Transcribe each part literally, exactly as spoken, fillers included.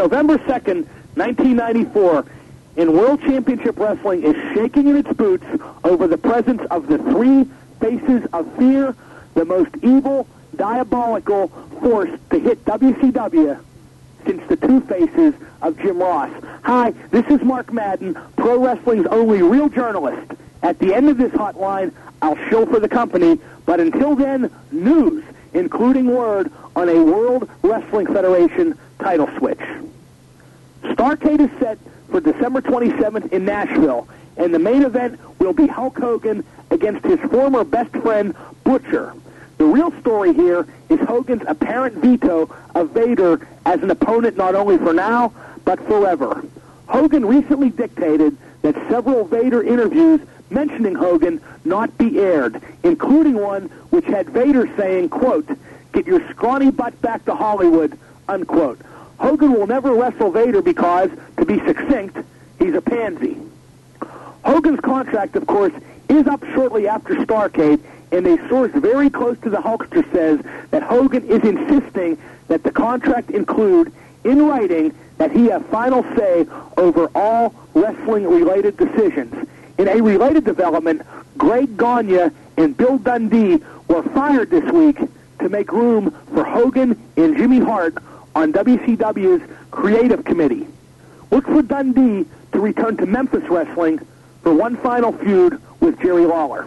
November second, nineteen ninety-four, and World Championship Wrestling is shaking in its boots over the presence of the three faces of fear, the most evil, diabolical force to hit W C W since the two faces of Jim Ross. Hi, this is Mark Madden, Pro Wrestling's only real journalist. At the end of this hotline, I'll shill for the company, but until then, news, including word on a World Wrestling Federation title switch. Starrcade is set for December twenty-seventh in Nashville, and the main event will be Hulk Hogan against his former best friend, Butcher. The real story here is Hogan's apparent veto of Vader as an opponent not only for now, but forever. Hogan recently dictated that several Vader interviews mentioning Hogan not be aired, including one which had Vader saying, quote, "Get your scrawny butt back to Hollywood," unquote. Hogan will never wrestle Vader because, to be succinct, he's a pansy. Hogan's contract, of course, is up shortly after Starrcade, and a source very close to the Hulkster says that Hogan is insisting that the contract include, in writing, that he have final say over all wrestling-related decisions. In a related development, Greg Gagne and Bill Dundee were fired this week to make room for Hogan and Jimmy Hart on W C W's creative committee. Look for Dundee to return to Memphis Wrestling for one final feud with Jerry Lawler.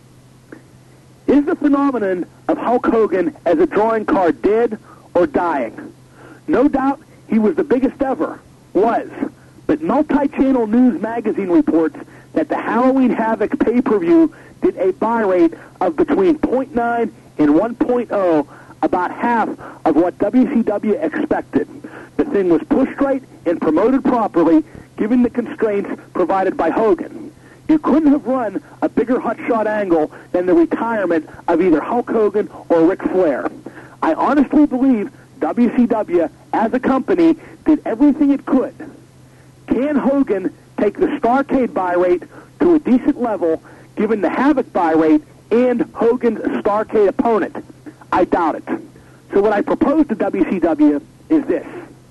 Is the phenomenon of Hulk Hogan as a drawing card dead or dying? No doubt he was the biggest ever, was, but multi-channel news magazine reports that the Halloween Havoc pay-per-view did a buy rate of between point nine and one point oh, about half of what W C W expected. The thing was pushed right and promoted properly, given the constraints provided by Hogan. You couldn't have run a bigger hotshot angle than the retirement of either Hulk Hogan or Ric Flair. I honestly believe W C W, as a company, did everything it could. Can Hogan take the Starrcade buy rate to a decent level, given the Havoc buy rate and Hogan's Starrcade opponent? I doubt it. So what I propose to W C W is this.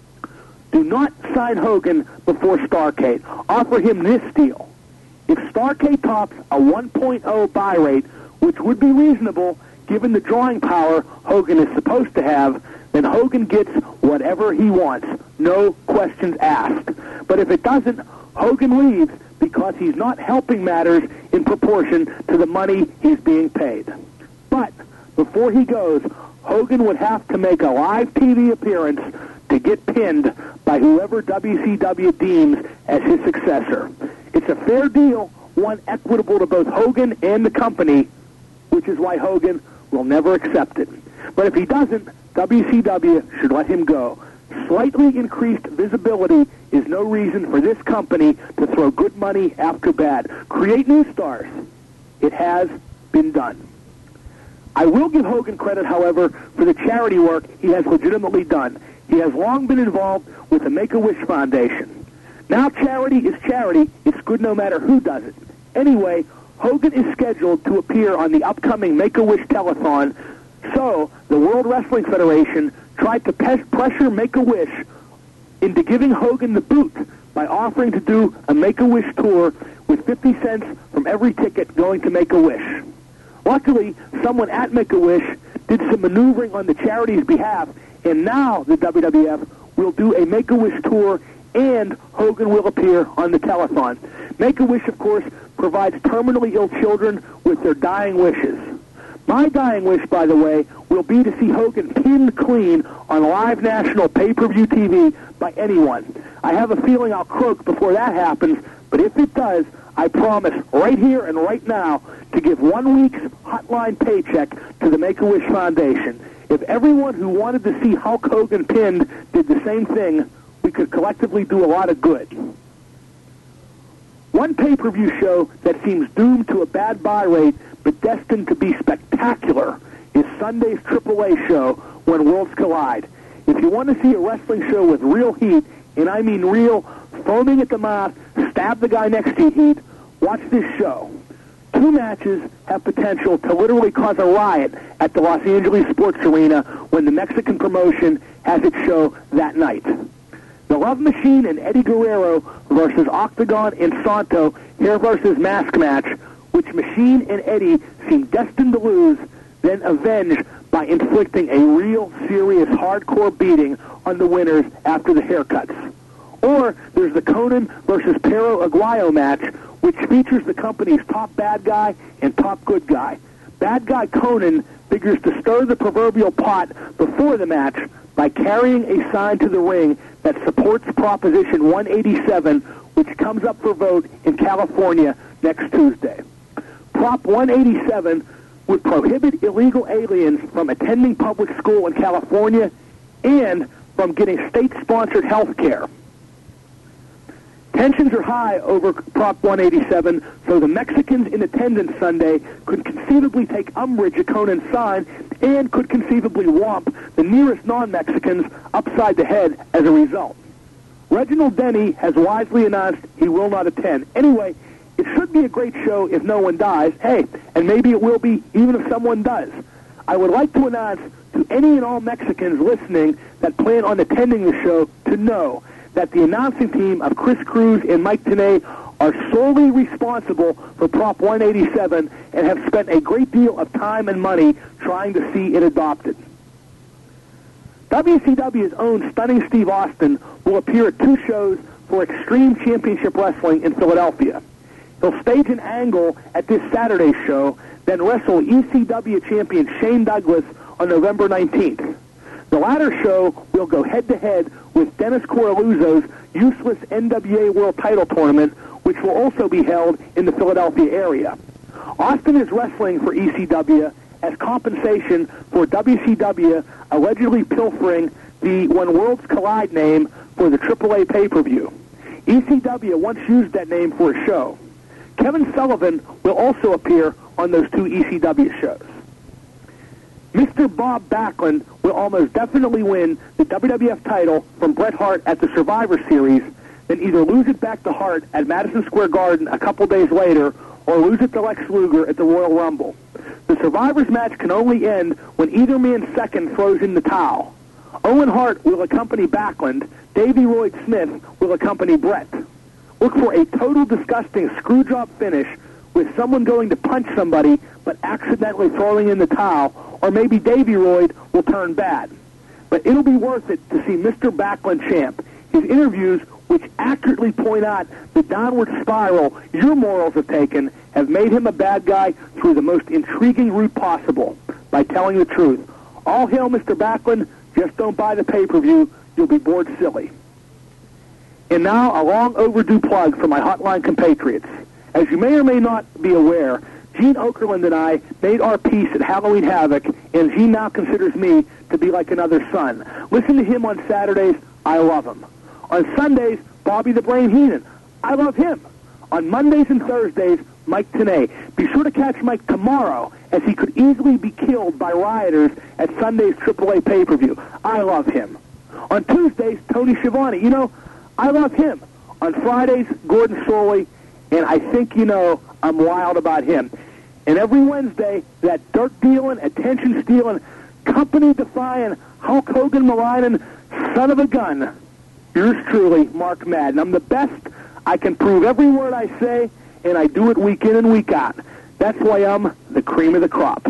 Do not sign Hogan before Starrcade. Offer him this deal. If Starrcade tops a one point oh buy rate, which would be reasonable given the drawing power Hogan is supposed to have, then Hogan gets whatever he wants. No questions asked. But if it doesn't, Hogan leaves because he's not helping matters in proportion to the money he's being paid. But before he goes, Hogan would have to make a live T V appearance to get pinned by whoever W C W deems as his successor. It's a fair deal, one equitable to both Hogan and the company, which is why Hogan will never accept it. But if he doesn't, W C W should let him go. Slightly increased visibility is no reason for this company to throw good money after bad. Create new stars. It has been done. I will give Hogan credit, however, for the charity work he has legitimately done. He has long been involved with the Make-A-Wish Foundation. Now charity is charity. It's good no matter who does it. Anyway, Hogan is scheduled to appear on the upcoming Make-A-Wish telethon, so the World Wrestling Federation tried to pe- pressure Make-A-Wish into giving Hogan the boot by offering to do a Make-A-Wish tour with fifty cents from every ticket going to Make-A-Wish. Luckily, someone at Make-A-Wish did some maneuvering on the charity's behalf, and now the W W F will do a Make-A-Wish tour and Hogan will appear on the telethon. Make-A-Wish, of course, provides terminally ill children with their dying wishes. My dying wish, by the way, will be to see Hogan pinned clean on live national pay-per-view T V by anyone. I have a feeling I'll croak before that happens, but if it does, I promise right here and right now to give one week's hotline paycheck to the Make-A-Wish Foundation. If everyone who wanted to see Hulk Hogan pinned did the same thing, we could collectively do a lot of good. One pay-per-view show that seems doomed to a bad buy rate but destined to be spectacular is Sunday's Triple A show, When Worlds Collide. If you want to see a wrestling show with real heat, and I mean real, foaming at the mouth, stab the guy next to you heat, watch this show. Two matches have potential to literally cause a riot at the Los Angeles Sports Arena when the Mexican promotion has its show that night. The Love Machine and Eddie Guerrero versus Octagon and Santo hair versus mask match, which Machine and Eddie seem destined to lose, then avenge by inflicting a real serious hardcore beating on the winners after the haircuts. Or there's the Conan versus Perro Aguayo match, which features the company's top bad guy and top good guy. Bad guy Conan figures to stir the proverbial pot before the match by carrying a sign to the ring that supports Proposition one eighty-seven, which comes up for vote in California next Tuesday. Prop one eighty-seven would prohibit illegal aliens from attending public school in California and from getting state-sponsored health care. Tensions are high over Prop one eighty-seven, so the Mexicans in attendance Sunday could conceivably take umbrage at Conan's sign and could conceivably whomp the nearest non-Mexicans upside the head as a result. Reginald Denny has wisely announced he will not attend. Anyway, it should be a great show if no one dies. Hey, and maybe it will be even if someone does. I would like to announce to any and all Mexicans listening that plan on attending the show to know that the announcing team of Chris Cruz and Mike Tenay are solely responsible for Prop one eighty-seven and have spent a great deal of time and money trying to see it adopted. W C W's own Stunning Steve Austin will appear at two shows for Extreme Championship Wrestling in Philadelphia. He'll stage an angle at this Saturday's show, then wrestle E C W champion Shane Douglas on November nineteenth. The latter show will go head-to-head with Dennis Coralluzzo's useless N W A World Title Tournament, which will also be held in the Philadelphia area. Austin is wrestling for E C W as compensation for W C W allegedly pilfering the When Worlds Collide name for the triple A pay-per-view. E C W once used that name for a show. Kevin Sullivan will also appear on those two E C W shows. Mister Bob Backlund will almost definitely win the W W F title from Bret Hart at the Survivor Series, then either lose it back to Hart at Madison Square Garden a couple days later or lose it to Lex Luger at the Royal Rumble. The Survivors match can only end when either man second throws in the towel. Owen Hart will accompany Backlund. Davey Lloyd Smith will accompany Bret. Look for a total disgusting screwjob finish with someone going to punch somebody but accidentally throwing in the towel, or maybe Davey Lloyd will turn bad. But it'll be worth it to see Mister Backlund champ. His interviews, which accurately point out the downward spiral your morals have taken, have made him a bad guy through the most intriguing route possible, by telling the truth. All hail Mister Backlund, just don't buy the pay-per-view, you'll be bored silly. And now, a long overdue plug for my hotline compatriots. As you may or may not be aware, Gene Okerlund and I made our peace at Halloween Havoc, and Gene now considers me to be like another son. Listen to him on Saturdays, I love him. On Sundays, Bobby the Brain Heenan, I love him. On Mondays and Thursdays, Mike Tenay. Be sure to catch Mike tomorrow, as he could easily be killed by rioters at Sunday's triple A pay-per-view. I love him. On Tuesdays, Tony Schiavone. You know, I love him. On Fridays, Gordon Soley, and I think you know I'm wild about him. And every Wednesday, that dirt-dealing, attention-stealing, company-defying, Hulk Hogan maligning son of a gun, yours truly, Mark Madden. I'm the best. I can prove every word I say, and I do it week in and week out. That's why I'm the cream of the crop.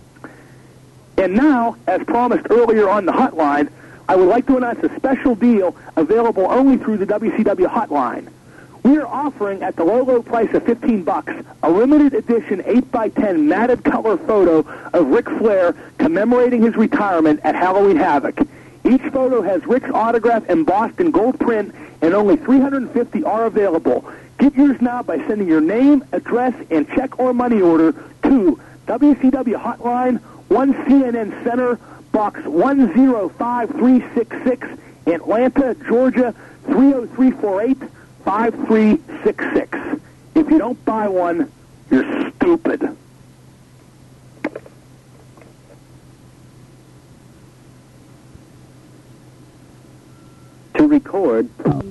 And now, as promised earlier on the hotline, I would like to announce a special deal available only through the W C W hotline. We are offering, at the low, low price of fifteen bucks, a limited edition eight by ten matted color photo of Ric Flair commemorating his retirement at Halloween Havoc. Each photo has Ric's autograph embossed in gold print, and only three hundred fifty are available. Get yours now by sending your name, address, and check or money order to W C W Hotline, one C N N Center, Box one zero five three six six, Atlanta, Georgia, three oh three four eight, five three six six. If you don't buy one, you're stupid. To record...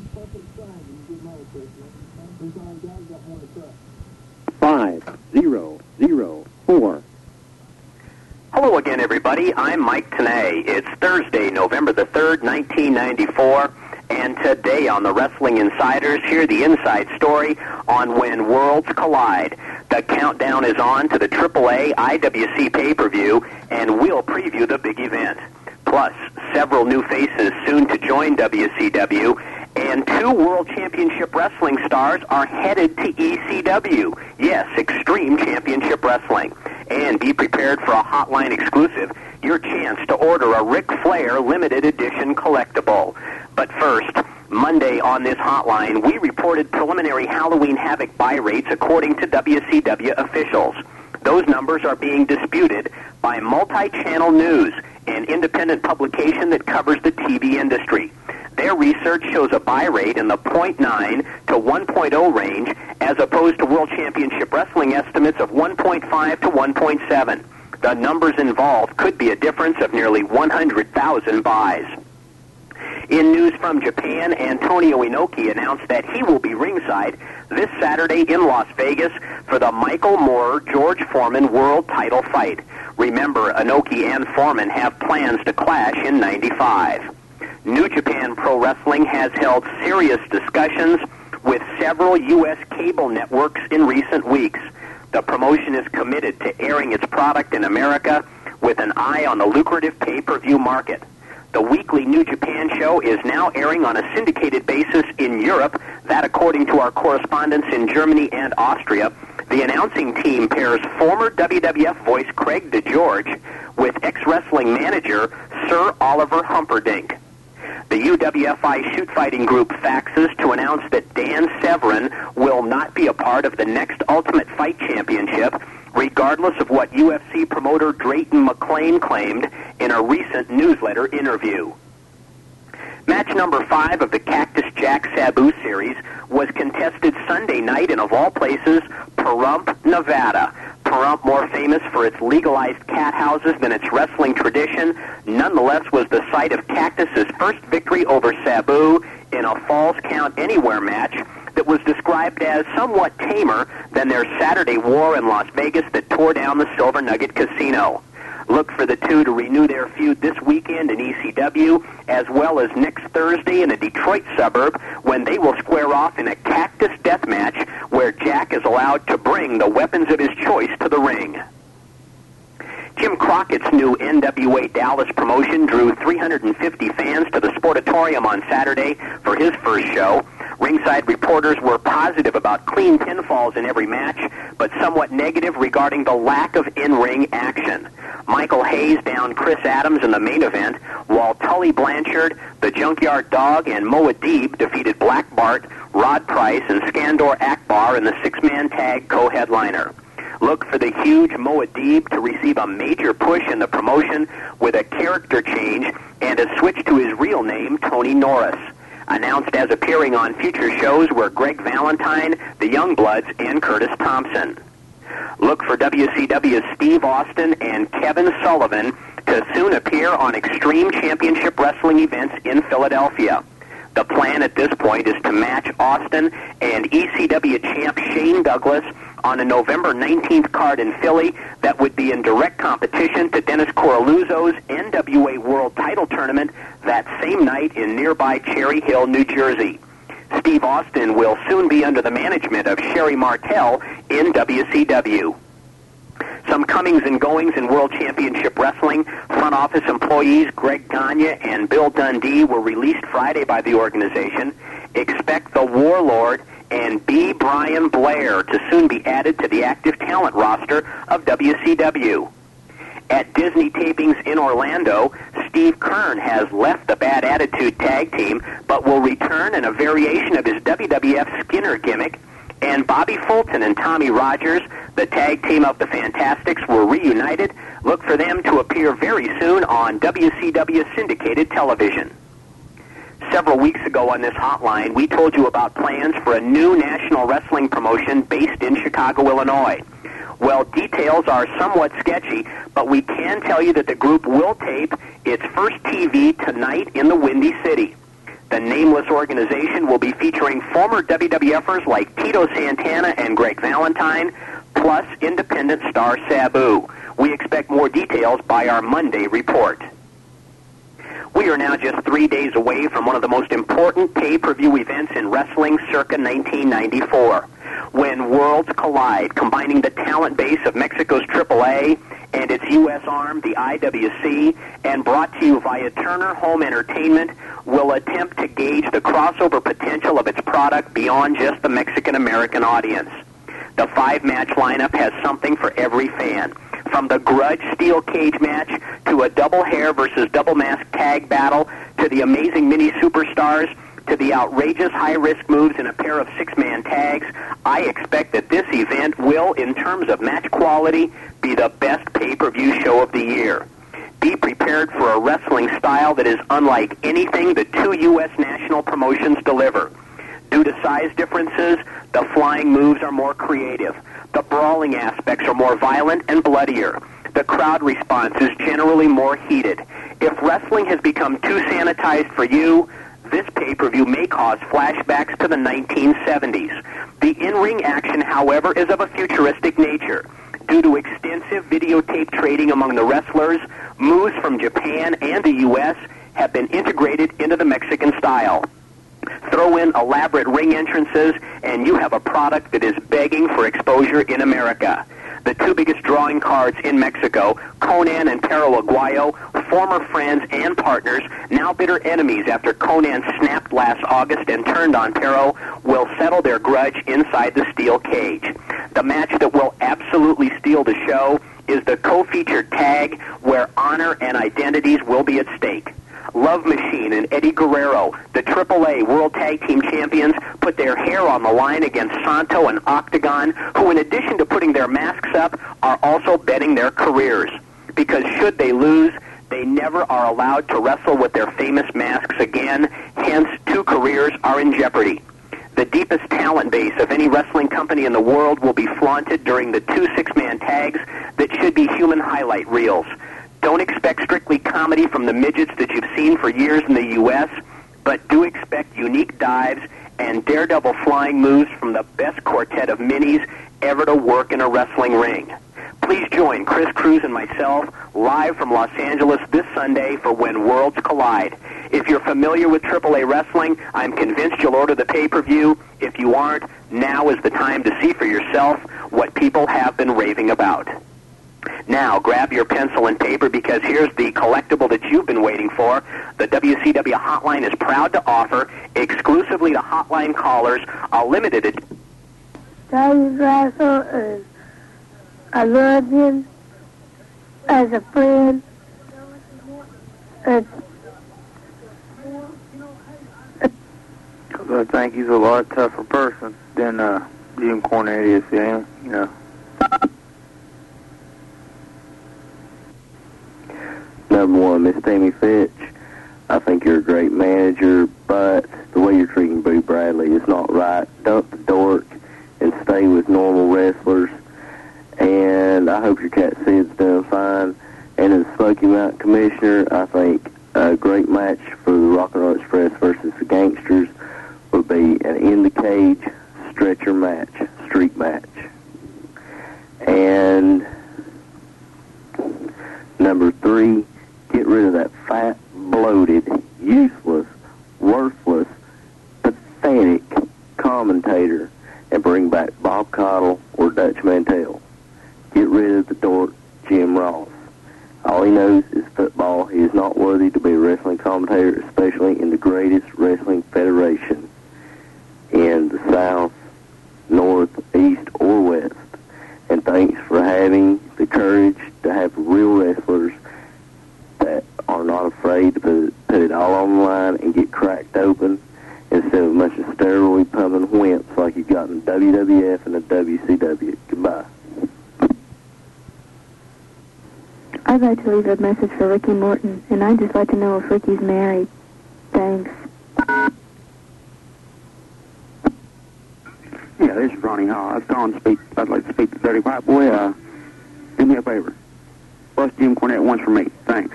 Five, zero, zero, four. Hello again, everybody. I'm Mike Tenay. It's Thursday, November the third, nineteen ninety-four, And today on the Wrestling Insiders, hear the inside story on When Worlds Collide. The countdown is on to the triple A I W C pay-per-view, and we'll preview the big event. Plus, several new faces soon to join W C W, and two World Championship Wrestling stars are headed to E C W. Yes, Extreme Championship Wrestling. And be prepared for a hotline exclusive, your chance to order a Ric Flair limited edition collectible. But first, Monday on this hotline, we reported preliminary Halloween Havoc buy rates according to W C W officials. Those numbers are being disputed by Multi-Channel News, an independent publication that covers the T V industry. Their research shows a buy rate in the zero point nine to one point oh range, as opposed to World Championship Wrestling estimates of one point five to one point seven. The numbers involved could be a difference of nearly one hundred thousand buys. In news from Japan, Antonio Inoki announced that he will be ringside this Saturday in Las Vegas for the Michael Moorer-George Foreman World Title fight. Remember, Inoki and Foreman have plans to clash in ninety-five. New Japan Pro Wrestling has held serious discussions with several U S cable networks in recent weeks. The promotion is committed to airing its product in America with an eye on the lucrative pay-per-view market. The weekly New Japan show is now airing on a syndicated basis in Europe, that according to our correspondents in Germany and Austria. The announcing team pairs former W W F voice Craig DeGeorge with ex-wrestling manager Sir Oliver Humperdinck. The U W F I Shoot Fighting Group faxes to announce that Dan Severn will not be a part of the next Ultimate Fight Championship, regardless of what U F C promoter Drayton McLean claimed in a recent newsletter interview. Match number five of the Cactus Jack Sabu series was contested Sunday night in, of all places, Pahrump, Nevada. Pahrump, more famous for its legalized cat houses than its wrestling tradition, nonetheless was the site of Cactus's first victory over Sabu in a Falls Count Anywhere match that was described as somewhat tamer than their Saturday war in Las Vegas that tore down the Silver Nugget Casino. Look for the two to renew their feud this weekend in E C W, as well as next Thursday in a Detroit suburb, when they will square off in a Cactus death match where Jack is allowed to bring the weapons of his choice to the ring. Jim Crockett's new N W A Dallas promotion drew three hundred fifty fans to the Sportatorium on Saturday for his first show. Ringside reporters were positive about clean pinfalls in every match, but somewhat negative regarding the lack of in-ring action. Michael Hayes downed Chris Adams in the main event, while Tully Blanchard, the Junkyard Dog, and Mo Adib defeated Black Bart, Rod Price, and Skandor Akbar in the six-man tag co-headliner. Look for the huge Mo Adib to receive a major push in the promotion with a character change and a switch to his real name, Tony Norris. Announced as appearing on future shows were Greg Valentine, the Youngbloods, and Curtis Thompson. Look for W C W's Steve Austin and Kevin Sullivan to soon appear on Extreme Championship Wrestling events in Philadelphia. The plan at this point is to match Austin and E C W champ Shane Douglas on a November nineteenth card in Philly that would be in direct competition to Dennis Coralluzzo's N W A World Title Tournament that same night in nearby Cherry Hill, New Jersey. Steve Austin will soon be under the management of Sherry Martel in W C W. Some comings and goings in World Championship Wrestling. Front office employees Greg Gagne and Bill Dundee were released Friday by the organization. Expect the Warlord and B. Brian Blair to soon be added to the active talent roster of W C W. At Disney tapings in Orlando, Steve Kern has left the Bad Attitude tag team, but will return in a variation of his W W F Skinner gimmick. And Bobby Fulton and Tommy Rogers, the tag team of the Fantastics, were reunited. Look for them to appear very soon on W C W syndicated television. Several weeks ago on this hotline, we told you about plans for a new national wrestling promotion based in Chicago, Illinois. Well, details are somewhat sketchy, but we can tell you that the group will tape its first T V tonight in the Windy City. The nameless organization will be featuring former W W Fers like Tito Santana and Greg Valentine, plus independent star Sabu. We expect more details by our Monday report. We are now just three days away from one of the most important pay-per-view events in wrestling circa nineteen ninety-four, when worlds collide, combining the talent base of Mexico's triple A and its U S arm, the I W C, and brought to you via Turner Home Entertainment, will attempt to gauge the crossover potential of its product beyond just the Mexican-American audience. The five-match lineup has something for every fan, from the grudge steel cage match to a double hair versus double mask tag battle to the amazing mini superstars to the outrageous high-risk moves in a pair of six-man tags. I expect that this event will, in terms of match quality, be the best pay-per-view show of the year. Be prepared for a wrestling style that is unlike anything the two U S national promotions deliver. Due to size differences, the flying moves are more creative. The brawling aspects are more violent and bloodier. The crowd response is generally more heated. If wrestling has become too sanitized for you, this pay-per-view may cause flashbacks to the nineteen seventies. The in-ring action, however, is of a futuristic nature. Due to extensive videotape trading among the wrestlers, moves from Japan and the U S have been integrated into the Mexican style. Throw in elaborate ring entrances, and you have a product that is begging for exposure in America. The two biggest drawing cards in Mexico, Konnan and Perro Aguayo, former friends and partners, now bitter enemies after Konnan snapped last August and turned on Perro, will settle their grudge inside the steel cage. The match that will absolutely steal the show is the co-featured tag where honor and identities will be at stake. Love Machine and Eddie Guerrero, the triple A World Tag Team Champions, put their hair on the line against Santo and Octagon, who in addition to putting their masks up, are also betting their careers. Because should they lose, they never are allowed to wrestle with their famous masks again, hence two careers are in jeopardy. The deepest talent base of any wrestling company in the world will be flaunted during the two six-man tags that should be human highlight reels. Don't expect strictly comedy from the midgets that you've seen for years in the U S, but do expect unique dives and daredevil flying moves from the best quartet of minis ever to work in a wrestling ring. Please join Chris Cruz and myself live from Los Angeles this Sunday for When Worlds Collide. If you're familiar with triple A wrestling, I'm convinced you'll order the pay-per-view. If you aren't, now is the time to see for yourself what people have been raving about. Now, grab your pencil and paper, because here's the collectible that you've been waiting for. The W C W Hotline is proud to offer, exclusively to Hotline callers, a limited edition. Russell, I love him as a friend. Uh, I think he's a lot tougher person than uh, Jim Cornette is, yeah, you know. Number one, Miss Tammy Fitch, I think you're a great manager, but the way you're treating Boo Bradley is not right. Dump the dork and stay with normal wrestlers. And I hope your cat Sid's doing fine. And as Smoky Mountain Commissioner, I think a great match for the Rock and Roll Express versus the Gangsters would be an in the cage stretcher match, street match. And number three, get rid of that fat, bloated, useless, worthless, pathetic commentator and bring back Bob Caudle or Dutch Mantell. Get rid of the dork Jim Ross. All he knows is football. He is not worthy to be a wrestling commentator, especially in the greatest wrestling federation in the South, North, East, or West. And thanks for having the courage to have real wrestlers that are not afraid to put, put it all on the line and get cracked open instead of a bunch of steroid pumping wimps like you got in the W W F and the W C W. Goodbye. I'd like to leave a message for Ricky Morton, and I'd just like to know if Ricky's married. Thanks. Yeah, this is Ronnie Hall. I was calling to speak. I'd like to speak to Dirty White Boy. Uh, do me a favor. Bust Jim Cornette once for me. Thanks.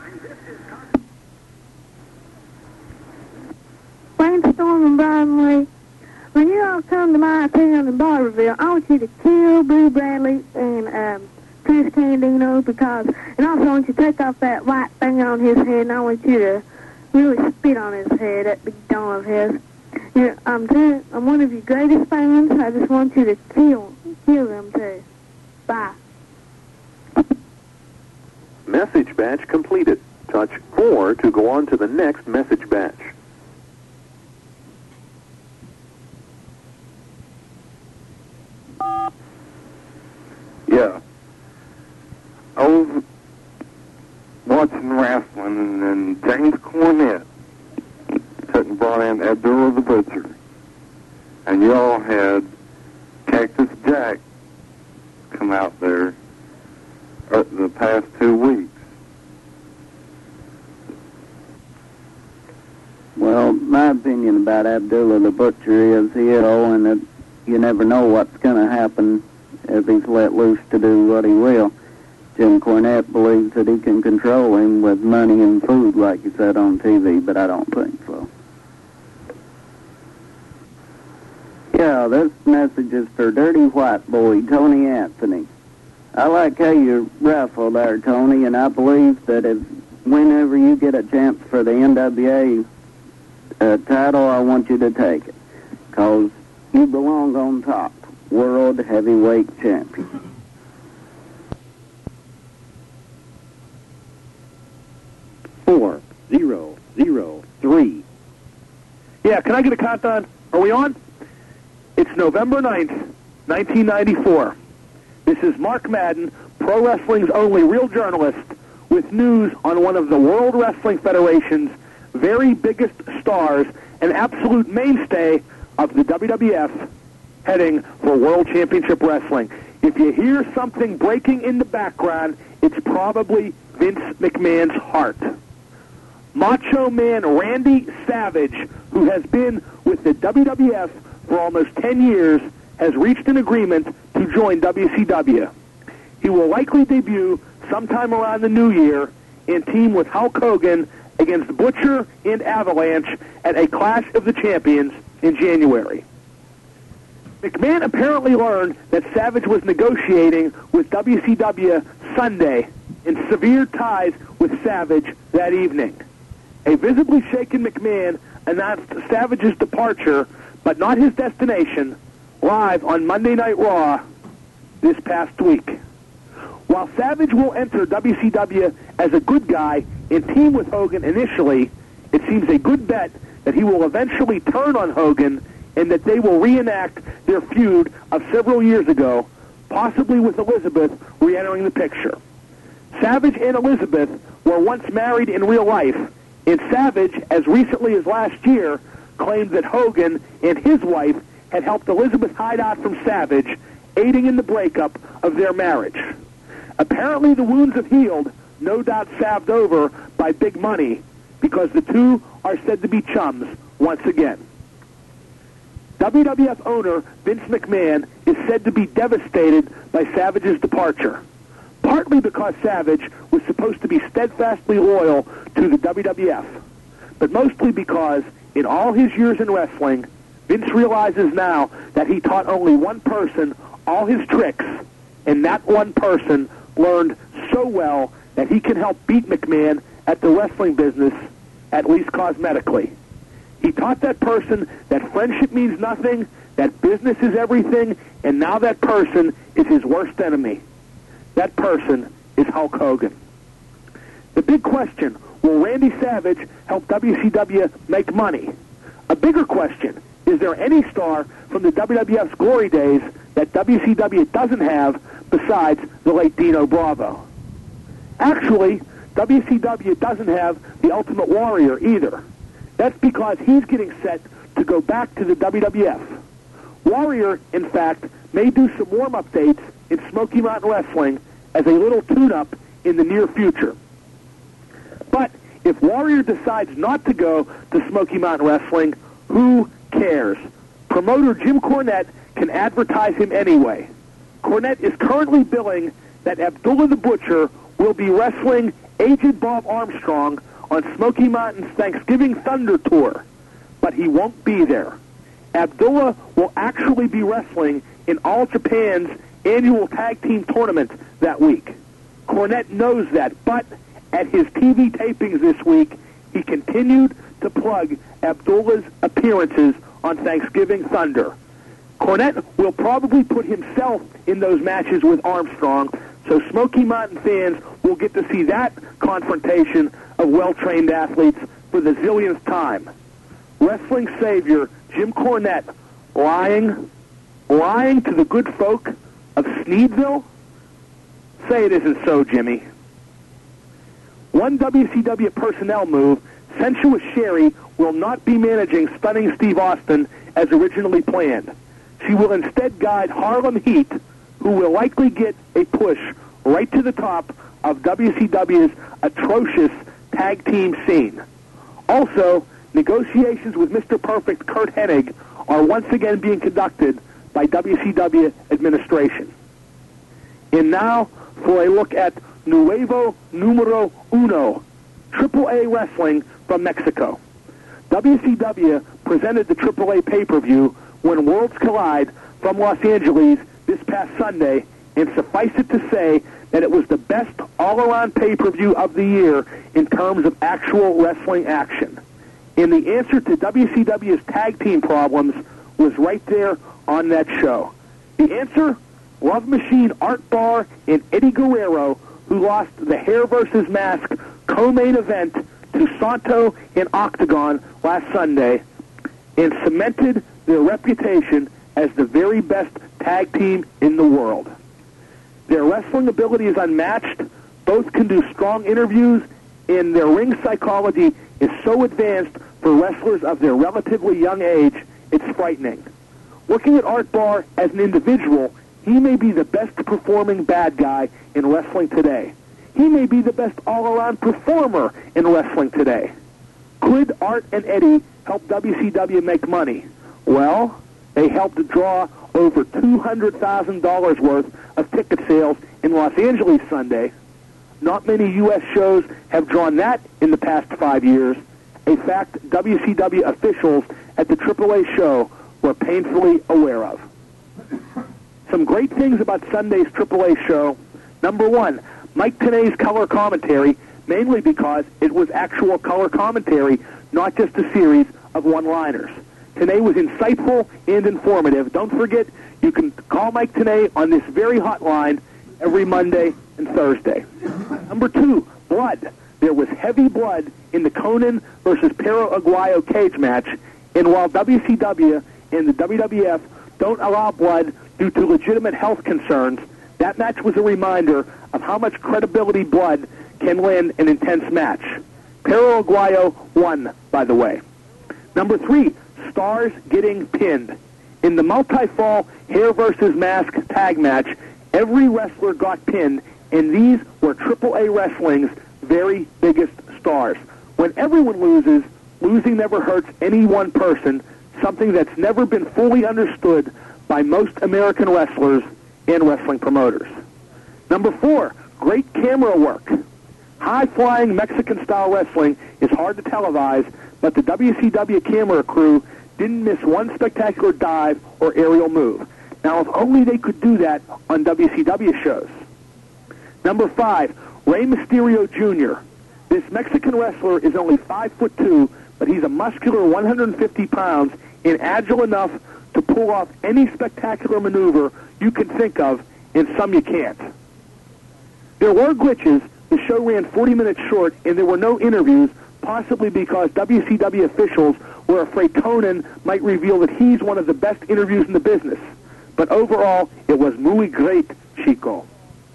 Brainstorm and Brian Lee, when you all come to my town in Barberville, I want you to kill Boo Bradley and um, Chris Candido, because, and also I want you to take off that white thing on his head, and I want you to really spit on his head, that big dome of his. You, I'm, too, I'm one of your greatest fans. I just want you to kill, kill them too. Bye. Message batch completed. Touch four to go on to the next message batch. Yeah. I was watching wrestling, and then James Cornette took and brought in Abdullah the Butcher. And y'all had Cactus Jack come out there uh, the past two weeks. Well, my opinion about Abdullah the Butcher is he know, and that you never know what's going to happen if he's let loose to do what he will. Jim Cornette believes that he can control him with money and food, like he said on T V, but I don't think so. Yeah, this message is for Dirty White Boy, Tony Anthony. I like how you wrestle there, Tony, and I believe that if whenever you get a chance for the N W A uh, title, I want you to take it, because you belong on top, World Heavyweight Champion. Four, zero, zero, three. Yeah, can I get a countdown? Are we on? It's November ninth, nineteen ninety-four. This is Mark Madden, Pro Wrestling's only real journalist, with news on one of the World Wrestling Federation's very biggest stars, an absolute mainstay of the W W F, heading for World Championship Wrestling. If you hear something breaking in the background, it's probably Vince McMahon's heart. Macho Man Randy Savage, who has been with the W W F for almost ten years, has reached an agreement to join W C W. He will likely debut sometime around the new year and team with Hulk Hogan against Butcher and Avalanche at a Clash of the Champions in January. McMahon apparently learned that Savage was negotiating with W C W Sunday and severed ties with Savage that evening. A visibly shaken McMahon announced Savage's departure, but not his destination, live on Monday Night Raw this past week. While Savage will enter W C W as a good guy and team with Hogan initially, it seems a good bet that he will eventually turn on Hogan and that they will reenact their feud of several years ago, possibly with Elizabeth re-entering the picture. Savage and Elizabeth were once married in real life, and Savage, as recently as last year, claimed that Hogan and his wife had helped Elizabeth hide out from Savage, aiding in the breakup of their marriage. Apparently the wounds have healed, no doubt salved over by big money, because the two are said to be chums once again. W W F owner Vince McMahon is said to be devastated by Savage's departure, partly because Savage was supposed to be steadfastly loyal to the W W F, but mostly because in all his years in wrestling, Vince realizes now that he taught only one person all his tricks, and that one person learned so well that he can help beat McMahon at the wrestling business, at least cosmetically. He taught that person that friendship means nothing, that business is everything, and now that person is his worst enemy. That person is Hulk Hogan. The big question, will Randy Savage help W C W make money? A bigger question, is there any star from the W W F's glory days that W C W doesn't have besides the late Dino Bravo? Actually, W C W doesn't have the Ultimate Warrior either. That's because he's getting set to go back to the W W F. Warrior, in fact, may do some warm-up dates in Smoky Mountain Wrestling as a little tune-up in the near future. But if Warrior decides not to go to Smoky Mountain Wrestling, who cares? Promoter Jim Cornette can advertise him anyway. Cornette is currently billing that Abdullah the Butcher will be wrestling aged Bob Armstrong on Smoky Mountain's Thanksgiving Thunder Tour, but he won't be there. Abdullah will actually be wrestling in All Japan's annual tag team tournament that week. Cornette knows that, but at his T V tapings this week, he continued to plug Abdullah's appearances on Thanksgiving Thunder. Cornette will probably put himself in those matches with Armstrong, so Smoky Mountain fans will get to see that confrontation of well-trained athletes for the zillionth time. Wrestling savior Jim Cornette lying, lying to the good folk of Sneedville? Say it isn't so, Jimmy. One W C W personnel move, Sensuous Sherry will not be managing Stunning Steve Austin as originally planned. She will instead guide Harlem Heat, who will likely get a push right to the top of W C W's atrocious tag team scene. Also, negotiations with Mister Perfect Kurt Hennig are once again being conducted by W C W administration. And now for a look at Nuevo Numero Uno, Triple A Wrestling from Mexico. W C W presented the Triple A pay-per-view When Worlds Collide from Los Angeles this past Sunday, and suffice it to say that it was the best all-around pay-per-view of the year in terms of actual wrestling action. And the answer to W C W's tag team problems was right there on that show. The answer? Love Machine Art Barr and Eddie Guerrero, who lost the Hair versus Mask co-main event to Santo and Octagon last Sunday, and cemented their reputation as the very best tag team in the world. Their wrestling ability is unmatched. Both can do strong interviews, and their ring psychology is so advanced for wrestlers of their relatively young age, it's frightening. Looking at Art Barr as an individual, he may be the best performing bad guy in wrestling today. He may be the best all-around performer in wrestling today. Could Art and Eddie help W C W make money? Well, they helped draw over two hundred thousand dollars worth of ticket sales in Los Angeles Sunday. Not many U S shows have drawn that in the past five years, a fact W C W officials at the Triple A show were painfully aware of. Some great things about Sunday's Triple A show. Number one, Mike Tenay's color commentary, mainly because it was actual color commentary, not just a series of one-liners. Tenay was insightful and informative. Don't forget, you can call Mike Tenay on this very hotline every Monday and Thursday. Number two, blood. There was heavy blood in the Conan versus Perro Aguayo cage match, and while W C W and the W W F don't allow blood due to legitimate health concerns, that match was a reminder of how much credibility blood can win an intense match. Perro Aguayo won, by the way. Number three, stars getting pinned. In the multi-fall Hair versus Mask tag match, every wrestler got pinned, and these were Triple A Wrestling's very biggest stars. When everyone loses, losing never hurts any one person, something that's never been fully understood by most American wrestlers and wrestling promoters. Number four, great camera work. High-flying Mexican-style wrestling is hard to televise, but the W C W camera crew didn't miss one spectacular dive or aerial move. Now, if only they could do that on W C W shows. Number five, Rey Mysterio Junior This Mexican wrestler is only five foot two, but he's a muscular one hundred fifty pounds and agile enough to pull off any spectacular maneuver you can think of, and some you can't. There were glitches. The show ran forty minutes short, and there were no interviews, possibly because W C W officials were afraid Conan might reveal that he's one of the best interviews in the business. But overall, it was muy great, Chico.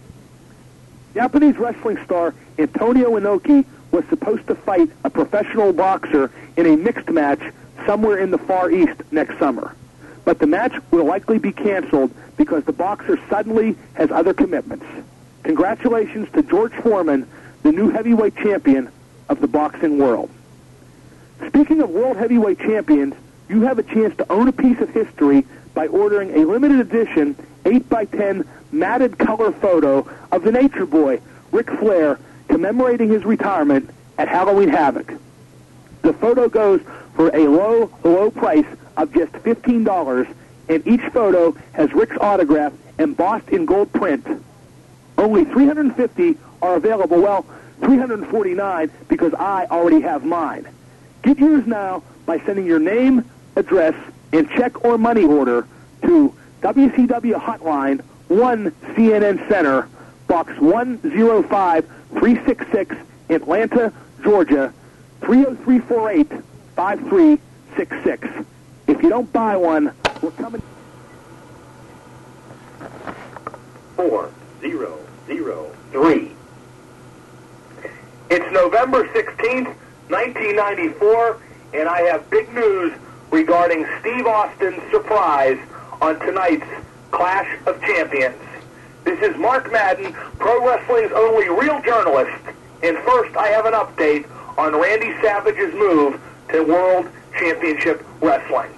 Japanese wrestling star Antonio Inoki was supposed to fight a professional boxer in a mixed match somewhere in the Far East next summer. But the match will likely be canceled because the boxer suddenly has other commitments. Congratulations to George Foreman, the new heavyweight champion of the boxing world. Speaking of world heavyweight champions, you have a chance to own a piece of history by ordering a limited edition eight by ten matted color photo of the Nature Boy, Ric Flair, commemorating his retirement at Halloween Havoc. The photo goes for a low, low price of just fifteen dollars, and each photo has Ric's autograph embossed in gold print. Only three hundred fifty are available. Well, three hundred forty-nine because I already have mine. Get yours now by sending your name, address, and check or money order to W C W Hotline, one C N N Center, Box one oh five three six six, Atlanta, Georgia, three oh three four eight, five three six six. If you don't buy one, we're coming... four zero zero three. It's November sixteenth, nineteen ninety-four, and I have big news regarding Steve Austin's surprise on tonight's Clash of Champions. This is Mark Madden, Pro Wrestling's only real journalist, and first I have an update on Randy Savage's move to World Championship Wrestling.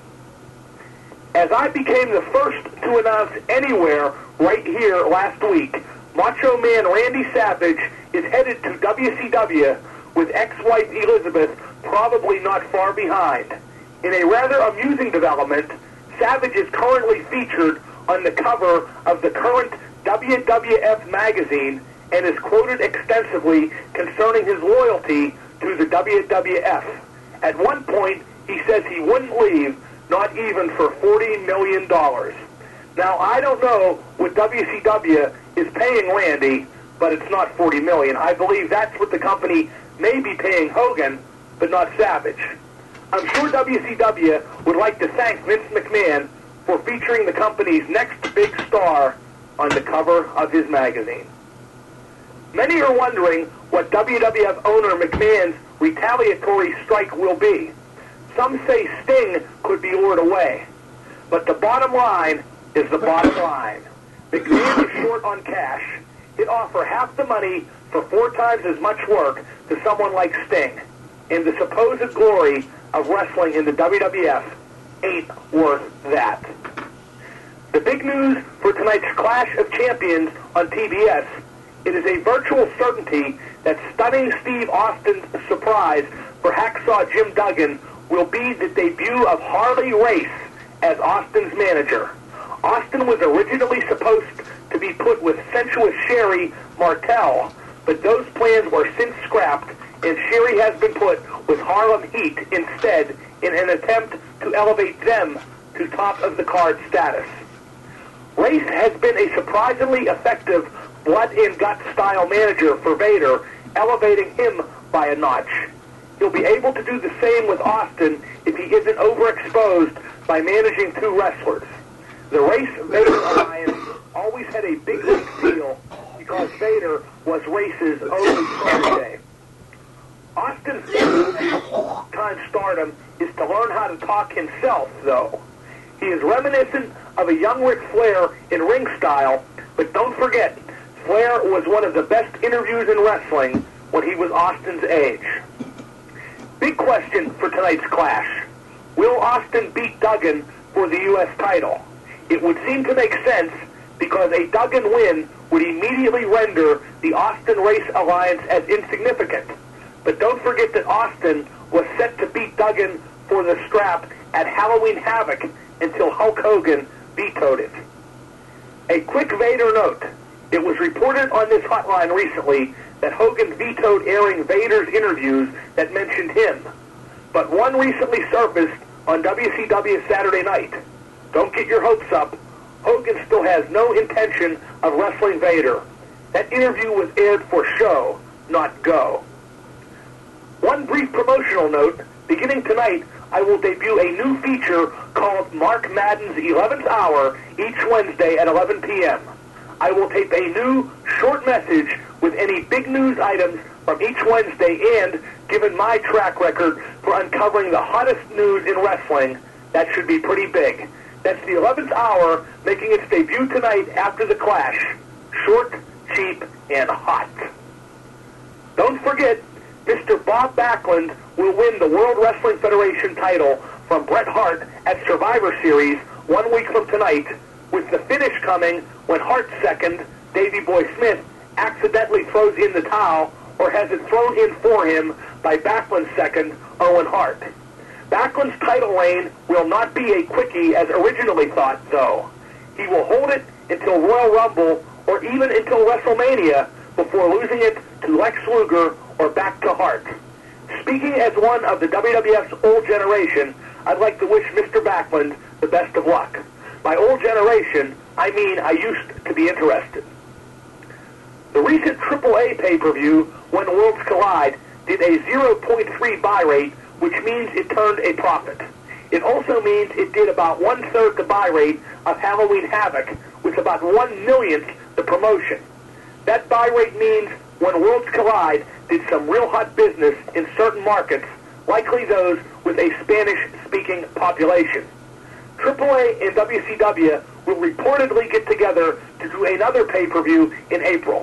As I became the first to announce anywhere right here last week, Macho Man Randy Savage is headed to W C W with ex-wife Elizabeth probably not far behind. In a rather amusing development, Savage is currently featured on the cover of the current W W F magazine and is quoted extensively concerning his loyalty to the W W F. At one point, he says he wouldn't leave, not even for forty million dollars. Now, I don't know what W C W is paying Randy, but it's not forty million dollars. I believe that's what the company may be paying Hogan, but not Savage. I'm sure W C W would like to thank Vince McMahon for featuring the company's next big star on the cover of his magazine. Many are wondering what W W F owner McMahon's retaliatory strike will be. Some say Sting could be lured away. But the bottom line is the bottom line. McMahon is short on cash. He'd offer half the money for four times as much work to someone like Sting. And the supposed glory of wrestling in the W W F ain't worth that. The big news for tonight's Clash of Champions on T B S, it is a virtual certainty that stunning Steve Austin's surprise for Hacksaw Jim Duggan will be the debut of Harley Race as Austin's manager. Austin was originally supposed to be put with sensuous Sherry Martel, but those plans were since scrapped, and Sherry has been put with Harlem Heat instead in an attempt to elevate them to top of the card status. Race has been a surprisingly effective blood and gut style manager for Vader, elevating him by a notch. He'll be able to do the same with Austin if he isn't overexposed by managing two wrestlers. The Race-Vader alliance always had a big league feel because Vader was Race's only protege. Austin's time stardom is to learn how to talk himself, though. He is reminiscent of a young Ric Flair in ring style, but don't forget, Flair was one of the best interviews in wrestling when he was Austin's age. Big question for tonight's clash. Will Austin beat Duggan for the U S title? It would seem to make sense because a Duggan win would immediately render the Austin-Race alliance as insignificant. But don't forget that Austin was set to beat Duggan for the strap at Halloween Havoc until Hulk Hogan vetoed it. A quick Vader note. It was reported on this hotline recently that Hogan vetoed airing Vader's interviews that mentioned him. But one recently surfaced on W C W Saturday Night. Don't get your hopes up. Hogan still has no intention of wrestling Vader. That interview was aired for show, not go. One brief promotional note. Beginning tonight, I will debut a new feature called Mark Madden's eleventh Hour each Wednesday at eleven p.m. I will tape a new short message with any big news items from each Wednesday, and given my track record for uncovering the hottest news in wrestling, that should be pretty big. That's the eleventh Hour, making its debut tonight after the Clash. Short, cheap, and hot. Don't forget, Mister Bob Backlund will win the World Wrestling Federation title from Bret Hart at Survivor Series one week from tonight, with the finish coming when Hart's second, Davey Boy Smith, accidentally throws in the towel or has it thrown in for him by Backlund's second, Owen Hart. Backlund's title reign will not be a quickie as originally thought, though. He will hold it until Royal Rumble or even until WrestleMania, before losing it to Lex Luger or back to Hart. Speaking as one of the W W F's old generation, I'd like to wish Mister Backlund the best of luck. By old generation, I mean I used to be interested. The recent triple A pay-per-view, When Worlds Collide, did a zero point three buy rate, which means it turned a profit. It also means it did about one-third the buy rate of Halloween Havoc, with about one millionth the promotion. That buy rate means When Worlds Collide did some real hot business in certain markets, likely those with a Spanish-speaking population. triple A and W C W will reportedly get together to do another pay-per-view in April.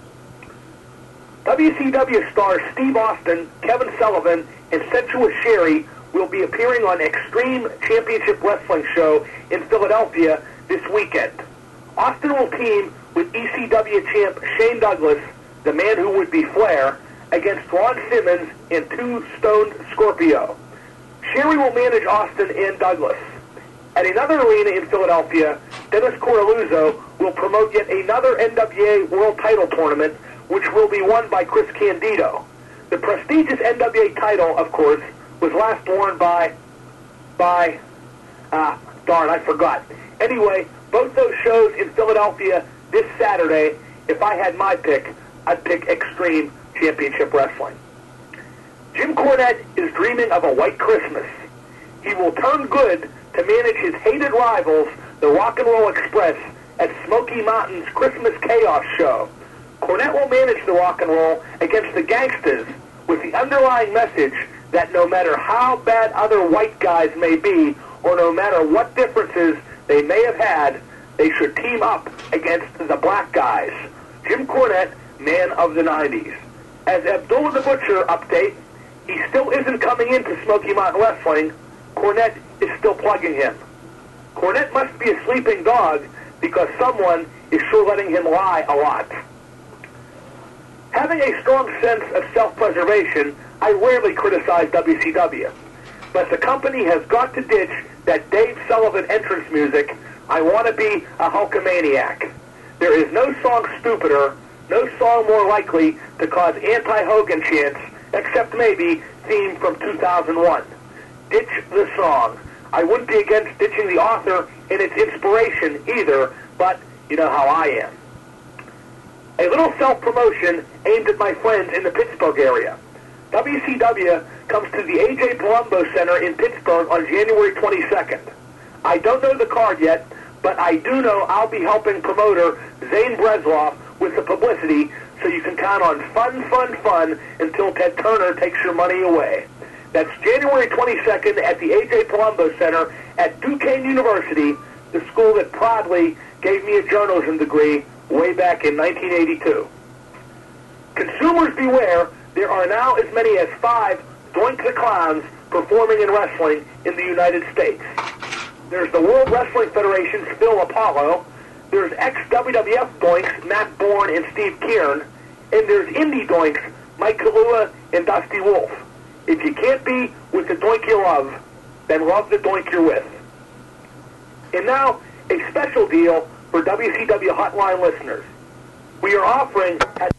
W C W stars Steve Austin, Kevin Sullivan, and Sensuous Sherry will be appearing on Extreme Championship Wrestling Show in Philadelphia this weekend. Austin will team with E C W champ Shane Douglas, the man who would be Flair, against Ron Simmons and Two Stoned Scorpio. Sherry will manage Austin and Douglas. At another arena in Philadelphia, Dennis Coralluzzo will promote yet another N W A World Title Tournament, which will be won by Chris Candido. The prestigious N W A title, of course, was last worn by, by, ah, darn, I forgot. Anyway, both those shows in Philadelphia this Saturday. If I had my pick, I'd pick Extreme Championship Wrestling. Jim Cornette is dreaming of a white Christmas. He will turn good to manage his hated rivals, the Rock and Roll Express, at Smoky Mountain's Christmas Chaos Show. Cornette will manage the Rock and Roll against the Gangsters with the underlying message that no matter how bad other white guys may be, or no matter what differences they may have had, they should team up against the black guys. Jim Cornette, man of the nineties. As Abdullah the Butcher update, he still isn't coming into Smoky Mountain Wrestling. Cornette is still plugging him. Cornette must be a sleeping dog because someone is sure letting him lie a lot. Having a strong sense of self-preservation, I rarely criticize W C W. But the company has got to ditch that Dave Sullivan entrance music, I Want to Be a Hulkamaniac. There is no song stupider, no song more likely to cause anti-Hogan chants, except maybe Theme from two thousand one. Ditch the song. I wouldn't be against ditching the author and its inspiration either, but you know how I am. A little self-promotion aimed at my friends in the Pittsburgh area. W C W comes to the A J Palumbo Center in Pittsburgh on January twenty-second. I don't know the card yet, but I do know I'll be helping promoter Zane Bresloff with the publicity, so you can count on fun, fun, fun until Ted Turner takes your money away. That's January twenty-second at the A J Palumbo Center at Duquesne University, the school that proudly gave me a journalism degree way back in nineteen eighty-two. Consumers beware, there are now as many as five Doink the Clowns performing in wrestling in the United States. There's the World Wrestling Federation's Phil Apollo, there's ex-W W F Doinks Matt Bourne and Steve Kieran, and there's indie Doinks Mike Kalua and Dusty Wolf. If you can't be with the Doink you love, then love the Doink you're with. And now, a special deal for W C W Hotline listeners. We are offering at